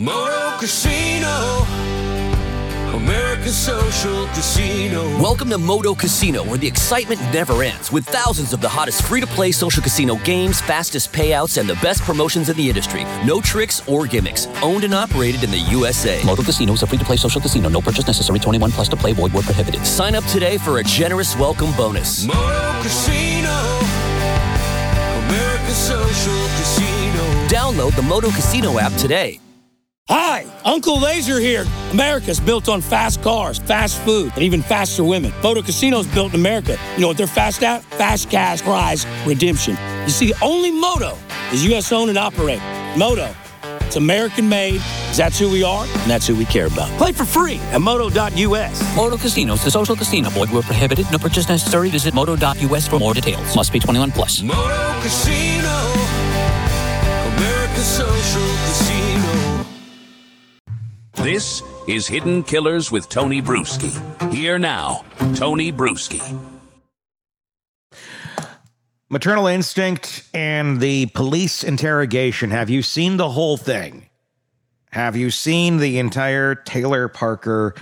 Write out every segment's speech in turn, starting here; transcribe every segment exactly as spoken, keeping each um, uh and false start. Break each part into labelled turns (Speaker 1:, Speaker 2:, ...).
Speaker 1: Moto Casino, American Social Casino.
Speaker 2: Welcome to Moto Casino, where the excitement never ends, with thousands of the hottest free-to-play social casino games, fastest payouts, and the best promotions in the industry. No tricks or gimmicks. Owned and operated in the U S A.
Speaker 3: Moto Casino is a free-to-play social casino. No purchase necessary. twenty-one plus to play. Void where prohibited.
Speaker 2: Sign up today for a generous welcome bonus.
Speaker 1: Moto Casino, American Social Casino.
Speaker 2: Download the Moto Casino app today.
Speaker 4: Hi, Uncle Laser here. America's built on fast cars, fast food, and even faster women. Moto Casino's built in America. You know what they're fast at? Fast cash prize redemption. You see, only Moto is U S owned and operated. Moto, it's American made. That's who we are, and that's who we care about. Play for free at moto dot U S.
Speaker 3: Moto Casino is a social casino. Void where prohibited. No purchase necessary. Visit moto dot U S for more details. Must be twenty-one plus.
Speaker 1: Moto Casino, American Social Casino.
Speaker 5: This is Hidden Killers with Tony Bruschi. Here now, Tony Bruschi.
Speaker 6: Maternal instinct and the police interrogation. Have you seen the whole thing? Have you seen the entire Taylor Parker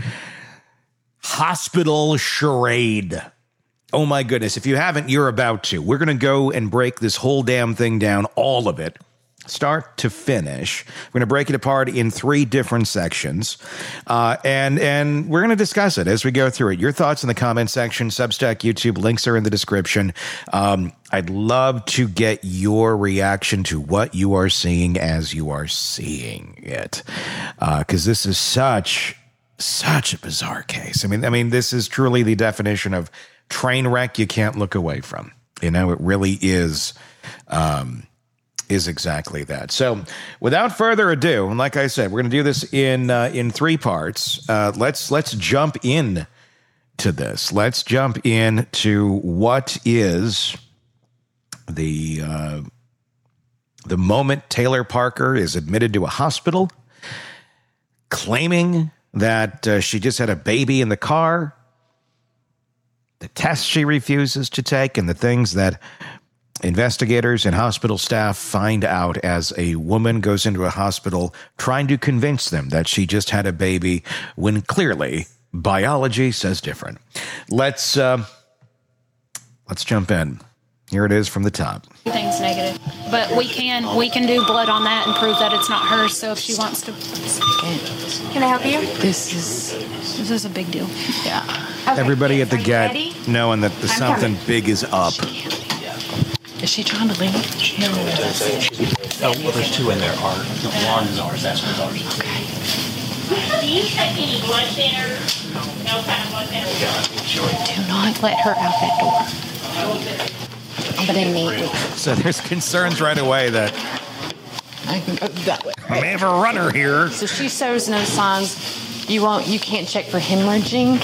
Speaker 6: hospital charade? Oh my goodness. If you haven't, you're about to. We're going to go and break this whole damn thing down, all of it. Start to finish. We're going to break it apart in three different sections, uh, and and we're going to discuss it as we go through it. Your thoughts in the comment section, Substack, YouTube, links are in the description. Um, I'd love to get your reaction to what you are seeing as you are seeing it, because uh, this is such such a bizarre case. I mean, I mean, this is truly the definition of train wreck you can't look away from. You know, it really is. Um, is exactly that. So without further ado, and like I said, we're going to do this in uh, in three parts. Uh, let's let's jump in to this. Let's jump in to what is the uh, the moment Taylor Parker is admitted to a hospital, claiming that uh, she just had a baby in the car, the tests she refuses to take, and the things that investigators and hospital staff find out as a woman goes into a hospital trying to convince them that she just had a baby when clearly biology says different. Let's uh, let's jump in. Here it is from the top.
Speaker 7: Everything's negative, but we can we can do blood on that and prove that it's not hers. So if she wants to,
Speaker 8: can I help you?
Speaker 7: This is this is a big deal. Yeah.
Speaker 8: Okay.
Speaker 6: Everybody at the
Speaker 8: Are you
Speaker 6: get
Speaker 8: ready?
Speaker 6: knowing that the something
Speaker 8: coming.
Speaker 6: big is up.
Speaker 7: Is she trying to leave? No.
Speaker 9: Oh, well, there's two in there. Our, one is ours, that's ours.
Speaker 7: Okay.
Speaker 8: Do you take any blood thinners? No kind of blood thinners?
Speaker 7: Do not let her out that door. I'm gonna need.
Speaker 6: So there's concerns right away that
Speaker 7: I can go that way.
Speaker 6: I may have a runner here.
Speaker 7: So she shows no signs. You won't. You can't check for hemorrhaging.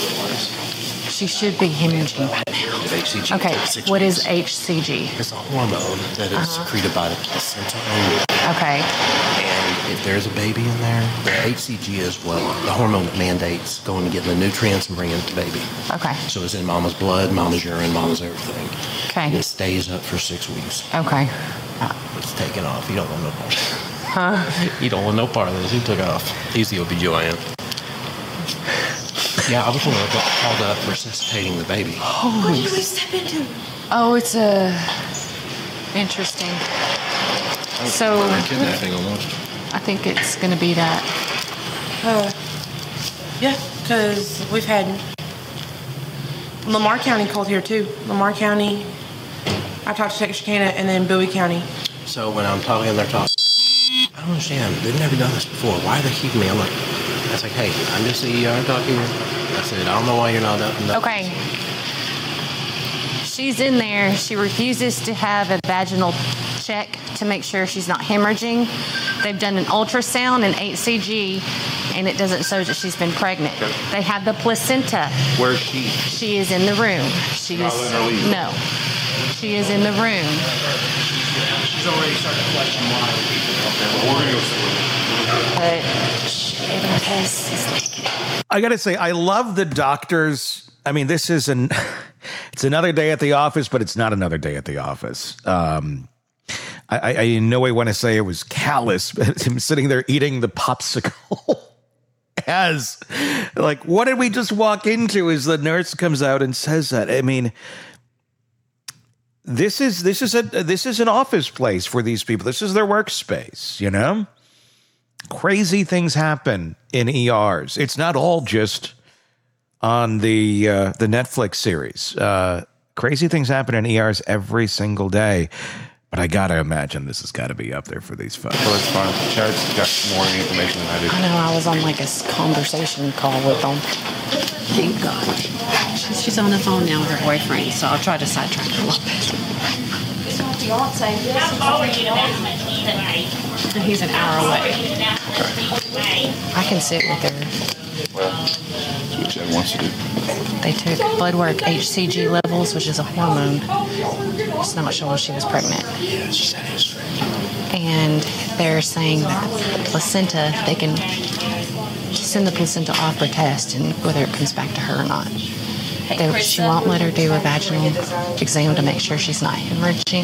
Speaker 7: She should be hemorrhaging by now.
Speaker 9: H C G.
Speaker 7: Okay, what is H C G?
Speaker 9: It's a hormone that is
Speaker 7: Uh-huh.
Speaker 9: secreted by the placenta only.
Speaker 7: Okay.
Speaker 9: And if there's a baby in there, the H C G is what the hormone that mandates going to get the nutrients and bringing the baby.
Speaker 7: Okay.
Speaker 9: So it's in mama's blood, mama's urine, mama's everything.
Speaker 7: Okay.
Speaker 9: And it stays up for six weeks.
Speaker 7: Okay.
Speaker 9: It's taken off. You don't want no part.
Speaker 7: Huh?
Speaker 9: You don't want no part of this. Who took off? He's the O B G Y N. Yeah, I was going to get called up resuscitating the baby.
Speaker 7: Oh,
Speaker 8: What did we step into?
Speaker 7: oh, it's a interesting. So
Speaker 9: Kidnapping almost.
Speaker 7: I think it's going to be that.
Speaker 8: Uh, yeah, because we've had Lamar County called here too. Lamar County, I talked to Texarkana, and then Bowie County.
Speaker 9: So when I'm talking, they're talking. I don't understand. They've never done this before. Why are they keeping me? I'm like, I was like, hey, I'm just the E R talking. I said, I don't know why you're not up. No.
Speaker 7: Okay. She's in there. She refuses to have a vaginal check to make sure she's not hemorrhaging. They've done an ultrasound and H C G, and it doesn't show that she's been pregnant.
Speaker 9: Okay.
Speaker 7: They have the placenta.
Speaker 9: Where's she?
Speaker 7: She is in the room. She
Speaker 9: Not
Speaker 7: is
Speaker 9: letting her leave.
Speaker 7: no. She is in the room.
Speaker 9: She's already started questioning why people out there. But we're going to go through it.
Speaker 7: But everyone test is negative.
Speaker 6: I gotta say, I love the doctors. I mean, this is an it's another day at the office, but it's not another day at the office. Um, I, I, I in no way want to say it was callous, but him sitting there eating the popsicle. As like, what did we just walk into? As the nurse comes out and says that, I mean, this is this is a this is an office place for these people. This is their workspace, you know. Crazy things happen in E Rs. It's not all just on the uh, the Netflix series. Uh, crazy things happen in E Rs every single day. But I gotta imagine this has got to be up there for these folks.
Speaker 10: Well, it's fine. Chad's got more information than I do.
Speaker 7: I know, I was on like a s- conversation call with them.
Speaker 11: Thank God. She's, she's on the phone now with her boyfriend, so I'll try to sidetrack her a little bit.
Speaker 8: It's my fiance. How far are you to that?
Speaker 11: And he's an hour away.
Speaker 7: I can sit with her.
Speaker 10: Well, see what Chad wants to do.
Speaker 7: They took blood work H C G levels, which is a hormone. It's not showing she was pregnant.
Speaker 10: Yeah, she said it was strange.
Speaker 7: And they're saying that the placenta, they can send the placenta off for test and whether it comes back to her or not. They, she won't let her do a vaginal exam to make sure she's not hemorrhaging.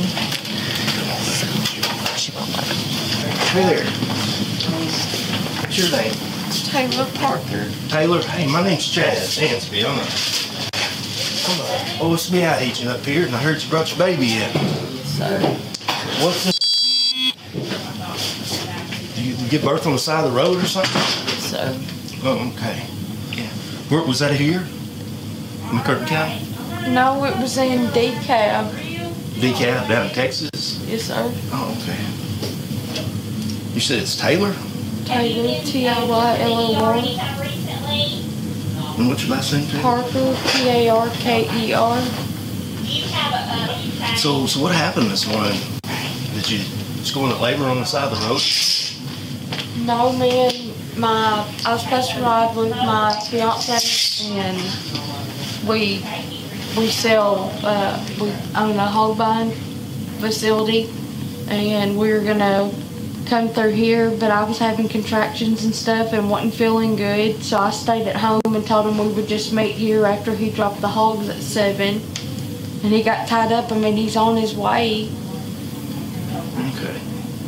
Speaker 7: So she won't let her.
Speaker 12: Hey there. What's your name?
Speaker 13: Taylor Parker.
Speaker 12: Taylor? Hey, my name's Chad Stansby. I'm a, I'm a O S B I agent up here, and I heard you brought your baby in.
Speaker 13: So,
Speaker 12: What's this? You you give birth on the side of the road or something?
Speaker 13: so
Speaker 12: Oh, okay. Yeah. Where was that here? In Curtin County?
Speaker 13: no, it was in DeKalb.
Speaker 12: DeKalb, down in Texas?
Speaker 13: Yes, sir.
Speaker 12: Oh, okay. You said it's Taylor?
Speaker 13: Taylor, T I Y L O R.
Speaker 12: And what's your last name, Taylor?
Speaker 13: Parker, P A R K E R.
Speaker 12: So, so what happened this morning? Did you just go into labor on the side of the road?
Speaker 13: No, man, my I was supposed to ride with my fiance, and we we sell uh, we own a hog buying facility, and we were gonna come through here, but I was having contractions and stuff and wasn't feeling good, so I stayed at home and told him we would just meet here after he dropped the hogs at seven, and he got tied up. I mean, he's on his way.
Speaker 12: Okay.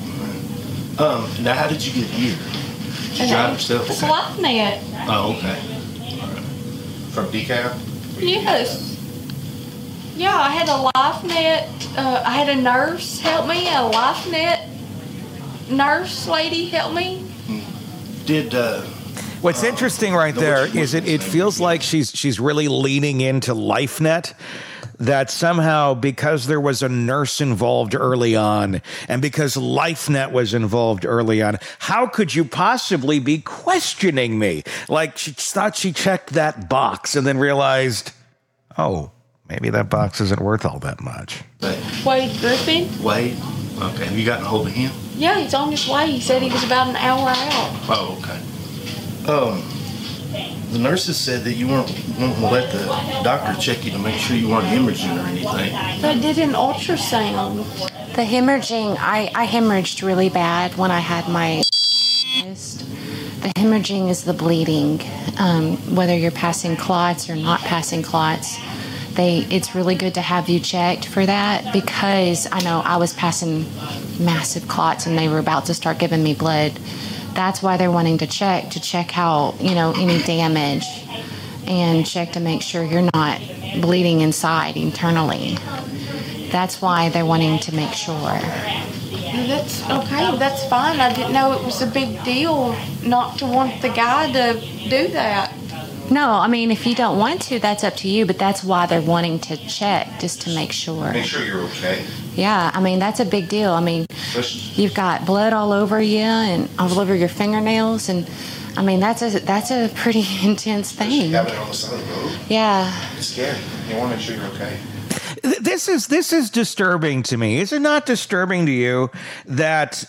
Speaker 12: Um, now how did you get here? Did you
Speaker 13: And
Speaker 12: drive
Speaker 13: I-
Speaker 12: yourself?
Speaker 13: It's LifeNet.
Speaker 12: Oh, okay. All right. From DeKalb?
Speaker 13: Yes. Yeah, I had a LifeNet. Uh, I had a nurse help me. A LifeNet nurse lady help me.
Speaker 12: Did uh
Speaker 6: What's interesting right there is it, it feels like she's she's really leaning into LifeNet. That somehow, because there was a nurse involved early on, and because LifeNet was involved early on, how could you possibly be questioning me? Like, she thought she checked that box and then realized, oh, maybe that box isn't worth all that much.
Speaker 13: Wade Griffin.
Speaker 12: Wade? Okay. Have you gotten a hold of him?
Speaker 13: Yeah, he's on his way. He said he was about an hour out.
Speaker 12: Oh, okay. Um, the nurses said that you weren't wanting to let the doctor check you to make sure you weren't hemorrhaging or anything.
Speaker 13: They did an ultrasound.
Speaker 7: The hemorrhaging, I, I hemorrhaged really bad when I had my the hemorrhaging is the bleeding, um, whether you're passing clots or not passing clots. They, it's really good to have you checked for that, because I know I was passing massive clots and they were about to start giving me blood. That's why they're wanting to check, to check how, you know, any damage, and check to make sure you're not bleeding inside internally. That's why they're wanting to make sure.
Speaker 13: That's okay. That's fine. I didn't know it was a big deal not to want the guy to do that.
Speaker 7: No, I mean, if you don't want to, that's up to you, but that's why they're wanting to check, just to make sure.
Speaker 12: Make sure you're okay.
Speaker 7: Yeah, I mean, that's a big deal. I mean, you've got blood all over you and all over your fingernails, and I mean, that's a that's a pretty intense thing.
Speaker 12: Having it on the side of the road.
Speaker 7: Yeah.
Speaker 12: It's scary. You want to make sure you're okay.
Speaker 6: This is this is disturbing to me. Is it not disturbing to you that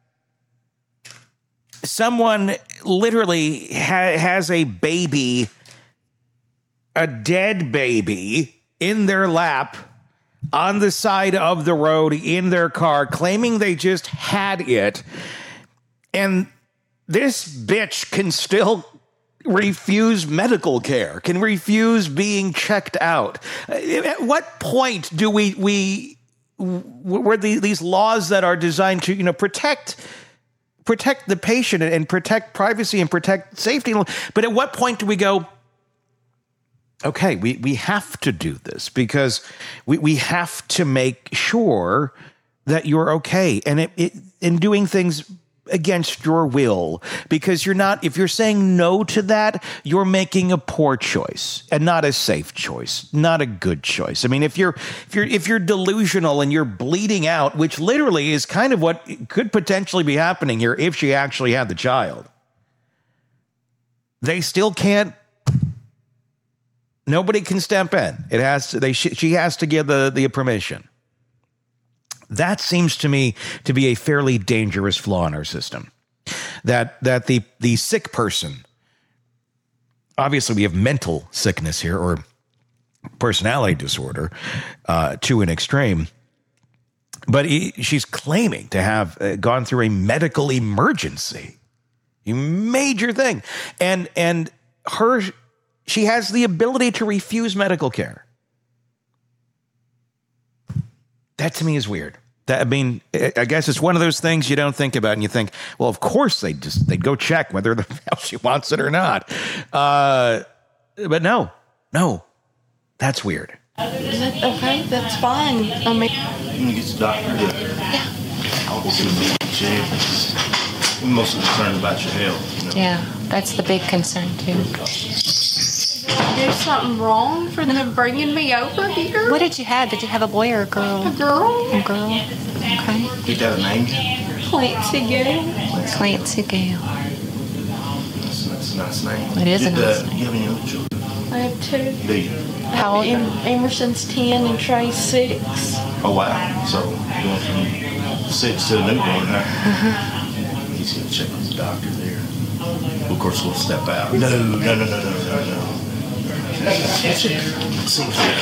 Speaker 6: someone literally ha- has a baby, a dead baby, in their lap on the side of the road in their car, claiming they just had it, and this bitch can still refuse medical care, can refuse being checked out? At what point do we we where the, these laws that are designed to, you know, protect protect the patient and protect privacy and protect safety. But at what point do we go, okay, we, we have to do this because we, we have to make sure that you're okay. And it, it in doing things against your will, because you're not, if you're saying no to that, you're making a poor choice and not a safe choice, not a good choice. I mean, if you're, if you're, if you're delusional and you're bleeding out, which literally is kind of what could potentially be happening here if she actually had the child, they still can't, nobody can step in. It has to, they, she, she has to give the, the permission. That seems to me to be a fairly dangerous flaw in our system. That that the the sick person, obviously we have mental sickness here or personality disorder uh, to an extreme, but he, she's claiming to have uh, gone through a medical emergency, a major thing, and and her she has the ability to refuse medical care. That to me is weird. That, I mean, I guess it's one of those things you don't think about, and you think, well, of course they just they'd go check whether the hell she wants it or not. Uh, but no, no, that's weird.
Speaker 13: Okay, that's fine. I mean,
Speaker 12: You can get the doctor to
Speaker 13: yeah.
Speaker 12: I'll go see the check. I'm mostly concerned about your health. You know?
Speaker 7: Yeah, that's the big concern too.
Speaker 13: There's something wrong for them bringing me over here?
Speaker 7: What did you have? Did you have a boy or a girl?
Speaker 13: A girl.
Speaker 7: A girl. Okay.
Speaker 12: You got a name?
Speaker 13: Clancy Gale.
Speaker 7: Clancy Gale.
Speaker 12: That's, that's a nice name.
Speaker 7: It is a
Speaker 12: Did,
Speaker 7: nice
Speaker 12: uh,
Speaker 7: name.
Speaker 12: You have any other children?
Speaker 13: I have two.
Speaker 12: Do you?
Speaker 7: How old?
Speaker 13: Em- Emerson's ten and Trey's six.
Speaker 12: Oh, wow. So, going from six to a newborn, huh?
Speaker 7: Uh-huh.
Speaker 12: He's going to check with the doctor there. Of course, we'll step out. No, no, no, no, no, no, no. Seems good.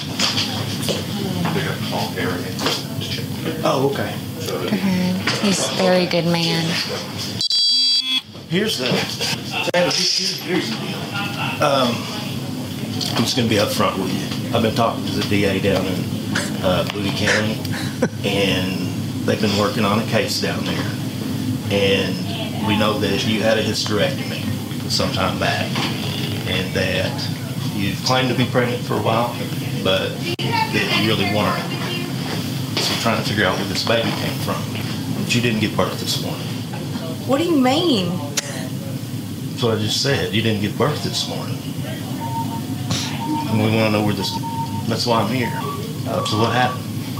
Speaker 12: Oh, okay.
Speaker 7: Mhm. He's a very good man.
Speaker 12: Here's the, here's the deal. Um, I'm just going to be up front with you. I've been talking to the D A down in uh, Bowie County, and they've been working on a case down there. And we know that you had a hysterectomy some time back, and that you claimed to be pregnant for a while, but that you really weren't. So I'm trying to figure out where this baby came from. But you didn't give birth this morning.
Speaker 13: What do you mean?
Speaker 12: That's what I just said. You didn't give birth this morning. And we want to know where this... That's why I'm here. Uh, so what happened?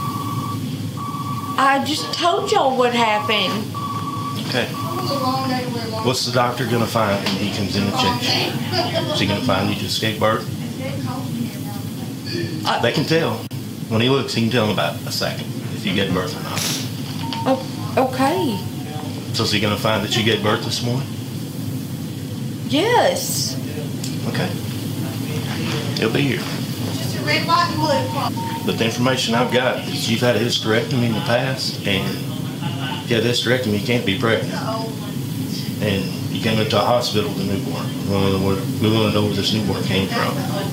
Speaker 13: I just told y'all what happened.
Speaker 12: Okay. What's the doctor going to find when he comes in and checks you? Is he going to find you just gave birth?
Speaker 13: Uh,
Speaker 12: they can tell. When he looks, he can tell in about a second if you gave birth or not.
Speaker 13: Oh, okay.
Speaker 12: So is he going to find that you gave birth this morning?
Speaker 13: Yes.
Speaker 12: Okay. He'll be here. But the information I've got is you've had a hysterectomy in the past, and if you had a hysterectomy, you can't be pregnant. And you came into a hospital with a newborn. We want to know where, we want to know where this newborn came from.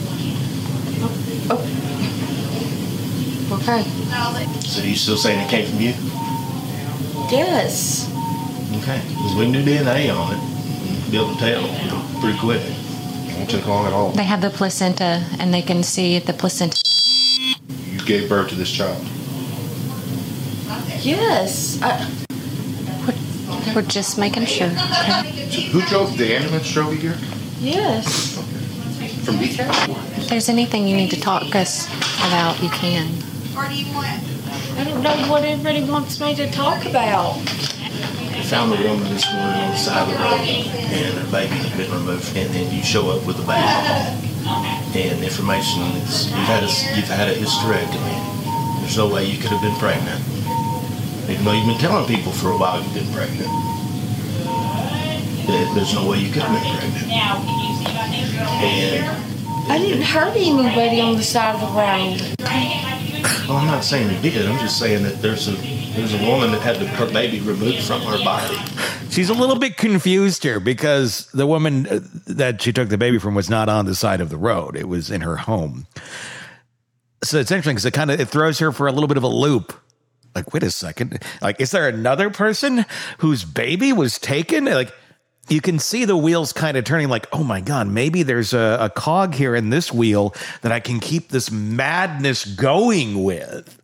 Speaker 13: Okay.
Speaker 12: So you still saying it came from you?
Speaker 13: Yes.
Speaker 12: Okay. Because we can do D N A on it and be able to tell pretty quick. It won't take long at all.
Speaker 7: They have the placenta, and they can see the placenta.
Speaker 10: You gave birth to this child.
Speaker 13: Yes. I,
Speaker 7: We're just making sure. Okay?
Speaker 10: So who drove the ambulance? Drove you here?
Speaker 13: yes.
Speaker 10: From me?
Speaker 7: If there's anything you need to talk to us about, you can.
Speaker 13: I don't know what everybody wants me to talk about.
Speaker 12: I found the woman this morning on the side of the road, and her baby had been removed. And then you show up with the baby, and information is you've had a, you've had a hysterectomy. There's no way you could have been pregnant, even though you've been telling people for a while you've been pregnant. There's no way you could have been pregnant. And
Speaker 13: I didn't hurt anybody on the side of the road.
Speaker 12: well, I'm not saying you did. I'm just saying that there's a there's a woman that had the, her baby removed from her body.
Speaker 6: She's a little bit confused here because the woman that she took the baby from was not on the side of the road. It was in her home. So it's interesting because it kind of it throws her for a little bit of a loop. Like, wait a second. Like, is there another person whose baby was taken? Like, you can see the wheels kind of turning like, oh my God, maybe there's a, a cog here in this wheel that I can keep this madness going with.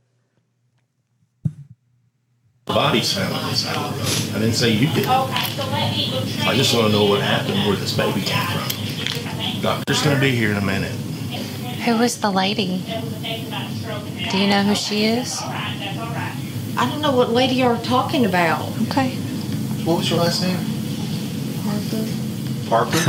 Speaker 12: The body's found on this side of the road. I didn't say you did. I just want to know what happened, where this baby came from. Doctor's going to be here in a minute.
Speaker 7: Who was the lady? Do you know who she is?
Speaker 11: I don't know what lady you're talking about.
Speaker 7: Okay.
Speaker 10: What was your last name?
Speaker 12: Parker.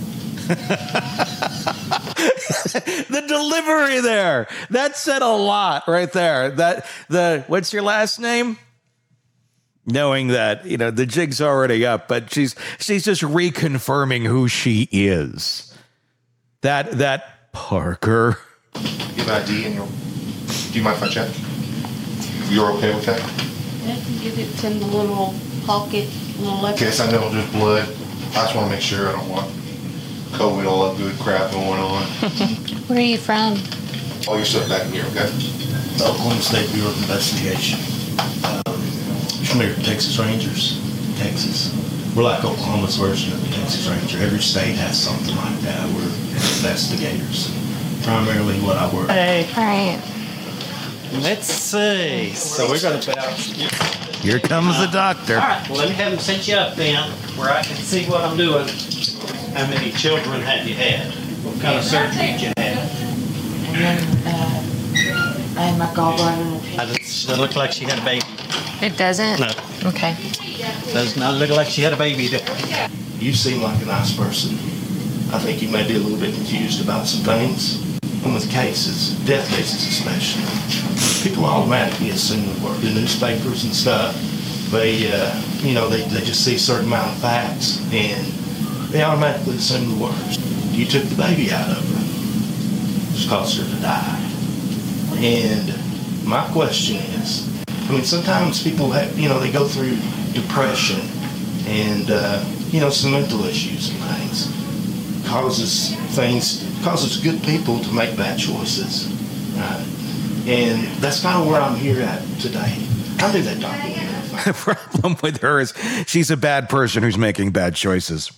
Speaker 6: The delivery there, that said a lot right there. That the what's your last name? Knowing that, you know, the jig's already up, but she's she's just reconfirming who she is. That that Parker.
Speaker 10: You have I D in your. Do you mind if I check? You're okay with that?
Speaker 11: I can get it in the little pocket, little left.
Speaker 10: In case I know there's blood, I just want to make sure I don't want COVID, all that good crap going on.
Speaker 7: Where are you from?
Speaker 10: All your stuff back in here, okay?
Speaker 12: Oklahoma State Bureau of Investigation. Um, familiar with Texas Rangers? Texas. We're like Oklahoma's version of the Texas Ranger. Every state has something like that. We're investigators. Primarily what I work.
Speaker 14: Hey.
Speaker 7: All right.
Speaker 14: Let's see. So we're going to bounce.
Speaker 6: Here comes the doctor.
Speaker 14: All right. Well, let me have him set you up then, where I can see what I'm doing. How many children have you had? What kind of surgery did you have?
Speaker 11: Uh, I had my gallbladder.
Speaker 14: It doesn't look like she had a baby.
Speaker 7: It doesn't?
Speaker 14: No.
Speaker 7: Okay.
Speaker 14: Does not look like she had a baby.
Speaker 12: You seem like a nice person. I think you may be a little bit confused about some things. And with cases, death cases especially, people automatically assume the worst. The newspapers and stuff, they, uh, you know, they, they just see a certain amount of facts and they automatically assume the worst. You took the baby out of her. Just caused her to die. And my question is, I mean, sometimes people have, you know, they go through depression and, uh, you know, some mental issues and things. Causes things, causes good people to make bad choices. Right? And that's kind of where I'm here at today. I do that documentary.
Speaker 6: The problem with her is she's a bad person who's making bad choices.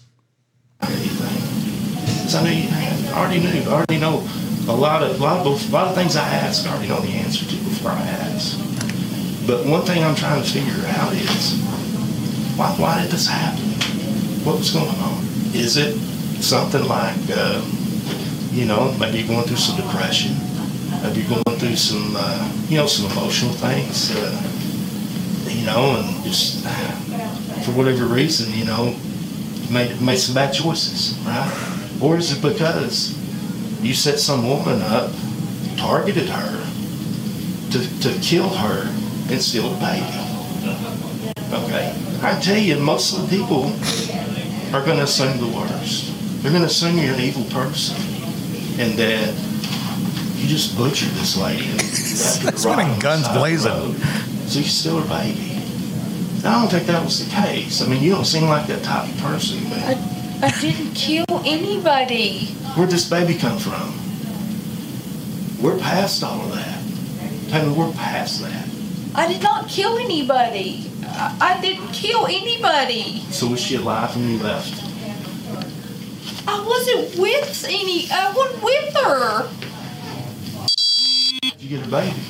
Speaker 12: So I, knew, I already knew, I already know a lot of, a lot of, a lot of things I ask, I already know the answer to before I ask. But one thing I'm trying to figure out is, why, why did this happen? What was going on? Is it something like, uh, you know, maybe you're going through some depression, maybe you're going through some, uh, you know, some emotional things, uh, you know, and just for whatever reason, you know, made made some bad choices, right? Or is it because you set some woman up, targeted her to to kill her and steal a baby? Okay, I tell you, most of the people are going to assume the worst. They're going to assume you're an evil person and that you just butchered this lady.
Speaker 6: That's running guns blazing.
Speaker 12: So you steal her baby. I don't think that was the case. I mean, you don't seem like that type of person. But
Speaker 13: I, I didn't kill anybody.
Speaker 12: Where'd this baby come from? We're past all of that. Tell me, we're past that.
Speaker 13: I did not kill anybody. I, I didn't kill anybody.
Speaker 12: So was she alive when you left?
Speaker 13: I wasn't with any. I wasn't with her.
Speaker 12: Did you get a baby?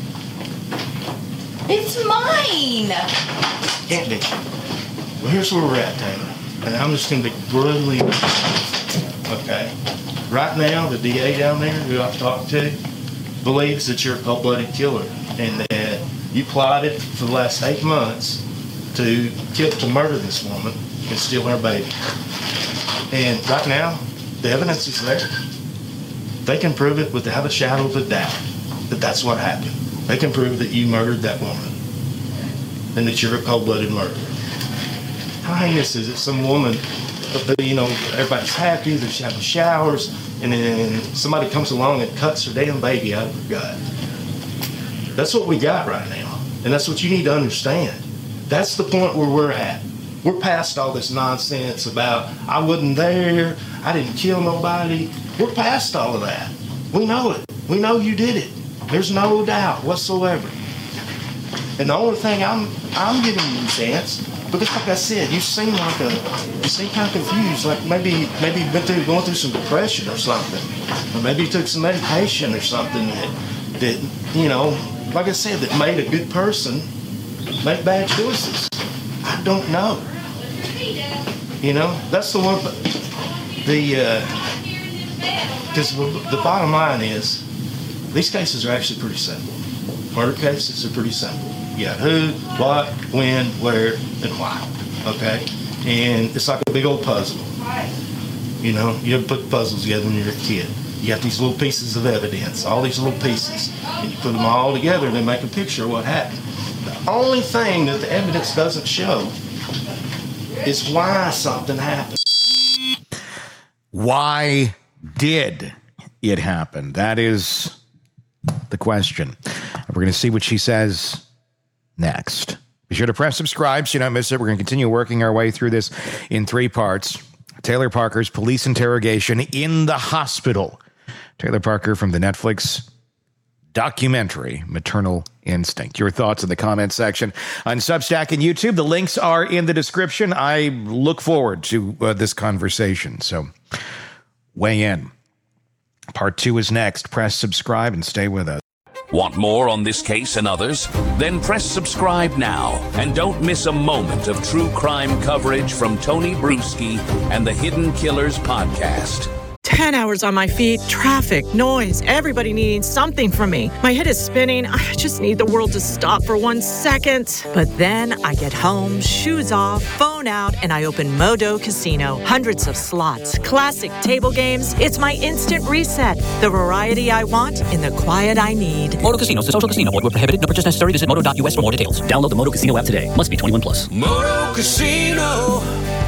Speaker 13: It's mine.
Speaker 12: Can't be. Well, here's where we're at, Taylor. And I'm just going to be brutally honest. Okay. Right now, the D A down there who I've talked to believes that you're a cold-blooded killer and that you plotted for the last eight months to kill, to murder this woman and steal her baby. And right now, the evidence is there. They can prove it without a shadow of a doubt that that's what happened. They can prove that you murdered that woman and that you're a cold-blooded murderer. How heinous is it? Some woman, you know, everybody's happy, they're having showers, and then somebody comes along and cuts her damn baby out of her gut. That's what we got right now, and that's what you need to understand. That's the point where we're at. We're past all this nonsense about, I wasn't there, I didn't kill nobody. We're past all of that. We know it. We know you did it. There's no doubt whatsoever. And the only thing I'm I'm giving you a chance, because like I said, you seem like a you seem kind of confused, like maybe maybe you've been through going through some depression or something, or maybe you took some medication or something that that you know, like I said, that made a good person make bad choices. I don't know. You know, that's the one. The because uh, the bottom line is, these cases are actually pretty simple. Murder cases are pretty simple. You got who, what, when, where, and why. Okay? And it's like a big old puzzle. You know, you ever put puzzles together when you're a kid. You got these little pieces of evidence, all these little pieces, and you put them all together and they make a picture of what happened. The only thing that the evidence doesn't show is why something happened.
Speaker 6: Why did it happen? That is the question. We're going to see what she says next. Be sure to press subscribe so you don't miss it. We're going to continue working our way through this in three parts. Taylor Parker's police interrogation in the hospital. Taylor Parker from the Netflix documentary, Maternal Instinct. Your thoughts in the comment section on Substack and YouTube. The links are in the description. I look forward to uh, this conversation. So weigh in. Part two is next. Press subscribe and stay with us.
Speaker 5: Want more on this case and others? Then press subscribe now and don't miss a moment of true crime coverage from Tony Bruschi and the Hidden Killers podcast.
Speaker 15: Ten hours on my feet, traffic, noise, everybody needing something from me. My head is spinning. I just need the world to stop for one second. But then I get home, shoes off, phone out, and I open Modo Casino. Hundreds of slots, classic table games. It's my instant reset. The variety I want in the quiet I need.
Speaker 3: Modo Casino, the social casino. Void where prohibited. No purchase necessary. Visit modo dot U S for more details.
Speaker 2: Download the Modo Casino app today. Must be twenty-one plus.
Speaker 1: Moto Casino,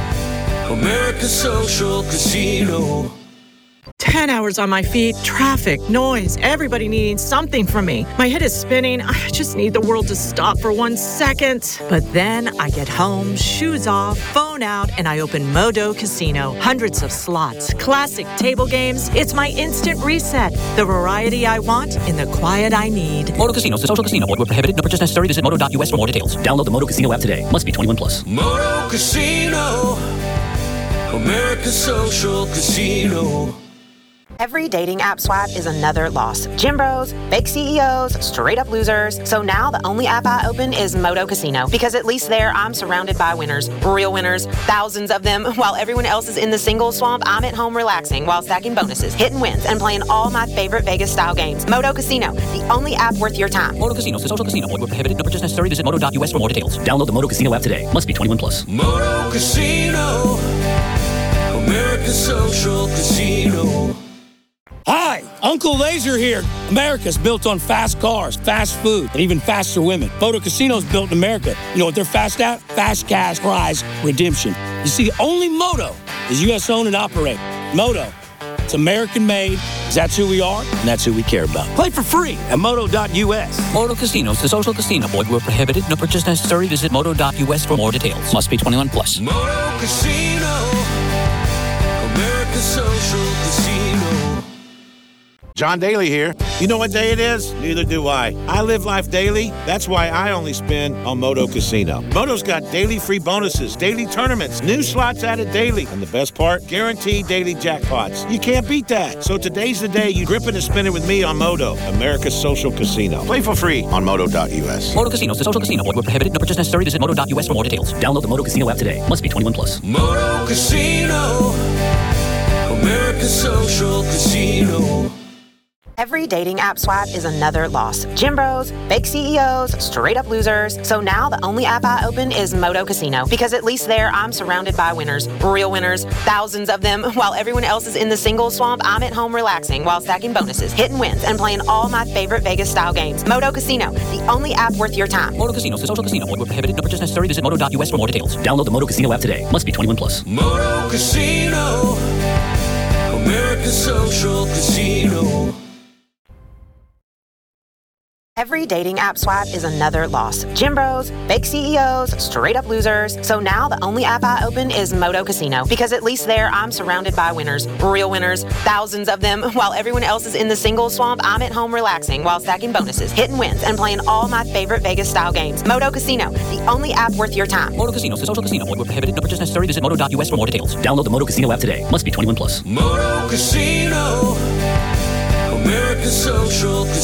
Speaker 1: America's social casino.
Speaker 15: Ten hours on my feet, traffic, noise, everybody needing something from me. My head is spinning. I just need the world to stop for one second. But then I get home, shoes off, phone out, and I open Modo Casino. Hundreds of slots, classic table games. It's my instant reset. The variety I want in the quiet I need.
Speaker 3: Modo Casino, the social casino. Void where prohibited. No purchase necessary. Visit modo dot U S for more details.
Speaker 2: Download the Modo Casino app today. Must be twenty-one plus.
Speaker 1: Moto Casino, America's social casino.
Speaker 16: Every dating app swipe is another loss. Gym bros, fake C E Os, straight up losers. So now the only app I open is Modo Casino, because at least there I'm surrounded by winners, real winners, thousands of them. While everyone else is in the single swamp, I'm at home relaxing while stacking bonuses, hitting wins, and playing all my favorite Vegas style games. Modo Casino, the only app worth your time.
Speaker 3: Modo Casino, the social casino. Void where prohibited. No purchase necessary. Visit modo dot U S for more details.
Speaker 2: Download the Modo Casino app today. Must be twenty-one plus.
Speaker 1: Moto Casino, America's social casino.
Speaker 4: Hi, Uncle Laser here. America's built on fast cars, fast food, and even faster women. Moto Casino's built in America. You know what they're fast at? Fast cash prize redemption. You see, only Moto is U S owned and operated. Moto, it's American made, because that's who we are, and that's who we care about. Play for free at modo dot U S.
Speaker 3: Modo Casino, the social casino. Void where prohibited. No purchase necessary. Visit modo dot U S for more details. Must be twenty-one plus.
Speaker 1: Moto Casino, America's social casino.
Speaker 17: John Daly here. You know what day it is? Neither do I. I live life daily. That's why I only spin on Modo Casino. Modo's got daily free bonuses, daily tournaments, new slots added daily, and the best part, guaranteed daily jackpots. You can't beat that. So today's the day you grip it and spin it with me on Modo, America's social casino. Play for free on modo dot U S.
Speaker 3: Modo Casino, the social casino. Void where prohibited. No purchase necessary. Visit modo dot U S for more details.
Speaker 2: Download the Modo Casino app today. Must be twenty-one plus.
Speaker 1: Moto Casino, America's social casino.
Speaker 16: Every dating app swipe is another loss. Gym bros, fake C E Os, straight up losers. So now the only app I open is Modo Casino, because at least there I'm surrounded by winners, real winners, thousands of them. While everyone else is in the single swamp, I'm at home relaxing while stacking bonuses, hitting wins, and playing all my favorite Vegas style games. Modo Casino, the only app worth your time.
Speaker 3: Modo Casino, the social casino. Void where prohibited. No purchase necessary. Visit modo dot U S for more details.
Speaker 2: Download the Modo Casino app today. Must be twenty-one plus.
Speaker 1: Moto Casino, America's social casino.
Speaker 16: Every dating app swipe is another loss. Gym bros, fake C E Os, straight up losers. So now the only app I open is Moto Casino, because at least there I'm surrounded by winners, real winners, thousands of them. While everyone else is in the single swamp, I'm at home relaxing while stacking bonuses, hitting wins, and playing all my favorite Vegas-style games. Moto Casino, the only app worth your time.
Speaker 3: Moto Casino, the social casino. Void where prohibited. No purchase necessary. Visit moto dot U S for more details. Download the Moto Casino app today. Must be twenty-one plus.
Speaker 1: Moto Casino, American Social Casino.